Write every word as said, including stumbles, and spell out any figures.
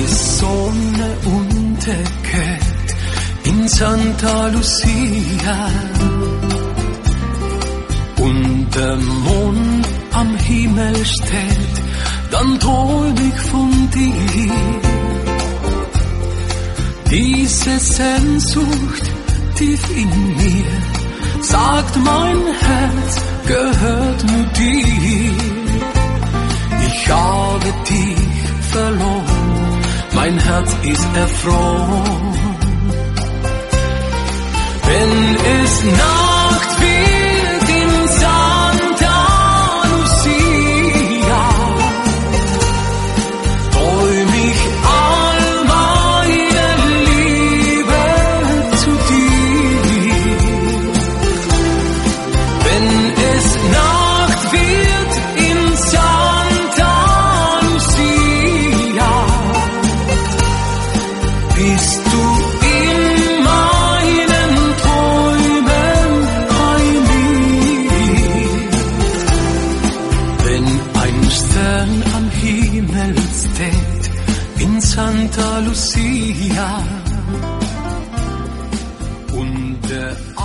die Sonne untergeht in Santa Lucia und der Mond am Himmel steht, dann träum ich von dir. Diese Sehnsucht tief in mir sagt, mein Herz gehört nur dir. Ich habe dich verloren, mein Herz ist erfroren. Wenn es Nacht wird in Santa Lucia, träum ich all meine Liebe zu dir. Wenn es Nacht wird in Santa Lucia, bist du in meinen Träumen bei mir. Wenn ein Stern am Himmel steht in Santa Lucia und der